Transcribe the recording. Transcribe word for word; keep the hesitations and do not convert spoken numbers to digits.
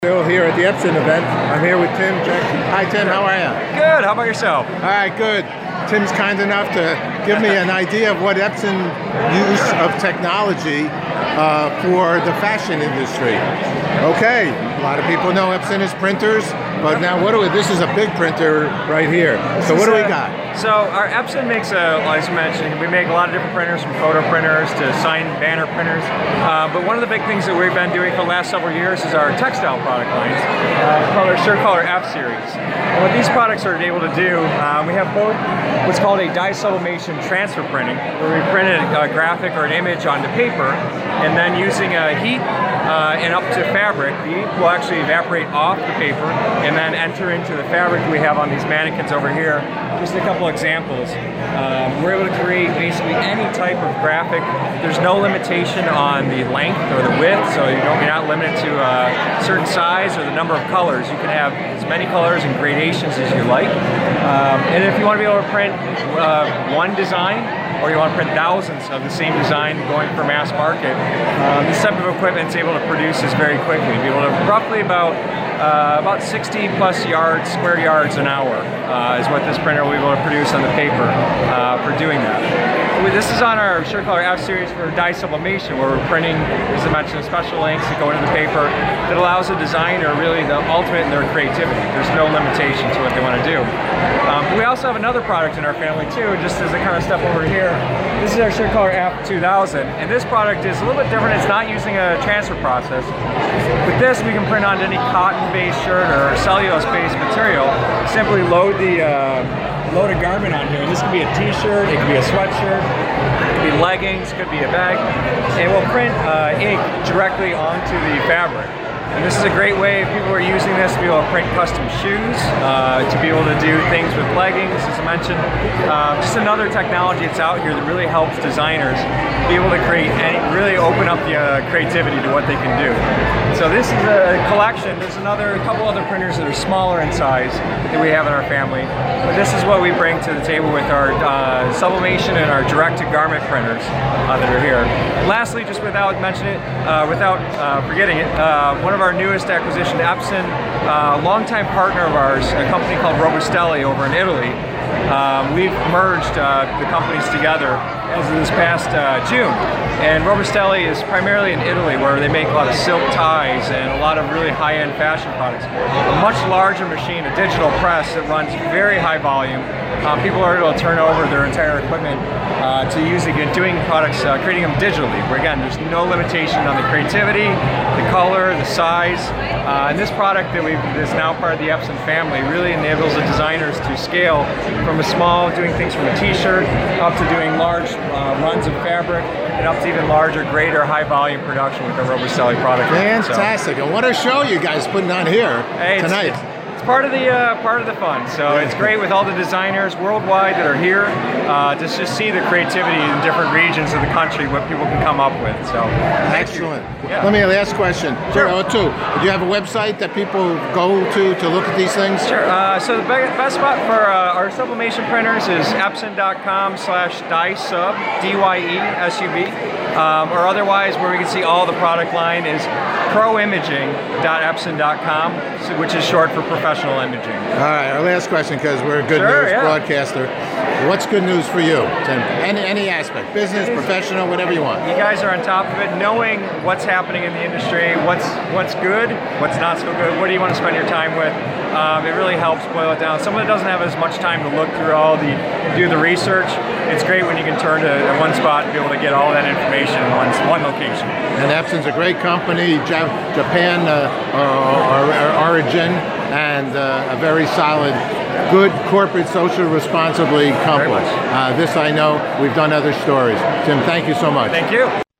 Still here at the Epson event. I'm here with Tim. Hi Tim, how are you? Good, how about yourself? All right, good. Tim's kind enough to give me an idea of what Epson use of technology uh, for the fashion industry. Okay, a lot of people know Epson is printers, but now what do we, this is a big printer right here. So what do we got? So our Epson makes, a, as you mentioned, we make a lot of different printers, from photo printers to sign banner printers. Uh, but one of the big things that we've been doing for the last several years is our textile product lines, uh, called our SureColor F series. And what these products are able to do, uh, we have both what's called a dye sublimation transfer printing, where we print a, a graphic or an image onto paper, and then using a heat uh, and up to fabric, the ink will actually evaporate off the paper and then enter into the fabric we have on these mannequins over here. Just a couple examples. Um, we're able to create basically any type of graphic. There's no limitation on the length or the width, so you don't, you're not limited to a certain size or the number of colors. You can have as many colors and gradations as you like. Um, and if you want to be able to print uh, one design, or you want to print thousands of the same design going for mass market, um, this type of equipment is able to produce this very quickly. Be able to roughly about Uh, about sixty plus yards, square yards an hour uh, is what this printer will be able to produce on the paper uh, for doing that. This is on our SureColor F series for dye sublimation, where we're printing, as I mentioned, special inks that go into the paper that allows a designer really the ultimate in their creativity. There's no limitation to what they want to do. Um, we also have another product in our family too, just as a kind of step over here. This is our SureColor F two thousand, and this product is a little bit different. It's not using a transfer process. With this, we can print onto any cotton-based shirt or cellulose-based material. Simply load the uh, load a garment on here. This could be a t-shirt, it could be a sweatshirt, it could be leggings, it could be a bag, and we'll print uh, ink directly onto the fabric. And this is a great way if people are using this to be able to print custom shoes, uh, to be able to do things with leggings, as I mentioned. Uh, just another technology that's out here that really helps designers be able to create and really open up the uh, creativity to what they can do. So this is a collection. There's another a couple other printers that are smaller in size that we have in our family. But this is what we bring to the table with our uh, sublimation and our direct-to-garment printers uh, that are here. And lastly, just without mentioning it, uh, without uh, forgetting it, uh, one of our newest acquisition, Epson, a uh, longtime partner of ours, a company called Robustelli over in Italy. Um, we've merged uh, the companies together as of this past uh, June. And Robustelli is primarily in Italy, where they make a lot of silk ties and a lot of really high-end fashion products. A much larger machine, a digital press that runs very high volume. Uh, people are able to turn over their entire equipment uh, to using and doing products, uh, creating them digitally, where again, there's no limitation on the creativity, the color, the size. Uh, and this product that we is now part of the Epson family really enables the designers to scale from a small, doing things from a t-shirt, up to doing large uh, runs of fabric, and up to even larger, greater, high-volume production with the Robustelli product. Fantastic! So, and what a show you guys putting on here hey, tonight. It's, it's, It's part of the uh, part of the fun, so it's great with all the designers worldwide that are here uh, to just see the creativity in different regions of the country, what people can come up with. So excellent. Yeah. Let me last question. Sure. Oh, two. Do you have a website that people go to to look at these things? Sure. Uh, so the be best spot for uh, our sublimation printers is epson dot com slash dye sub, D Y E S U B, um, or otherwise where we can see all the product line is pro imaging dot epson dot com, which is short for professional imaging. All right, our last question, because we're a good sure, news yeah. broadcaster. What's good news for you, Tim? Any, any aspect, business, professional, whatever you want. You guys are on top of it, knowing what's happening in the industry, what's what's good, what's not so good, what do you want to spend your time with. Um, it really helps boil it down. Someone that doesn't have as much time to look through all the, do the research, it's great when you can turn to one spot and be able to get all that information in one, one location. And Epson's a great company, Japan uh, our, our origin, and uh, a very solid, good corporate, social responsibly company. Uh, this I know, we've done other stories. Tim, thank you so much. Thank you.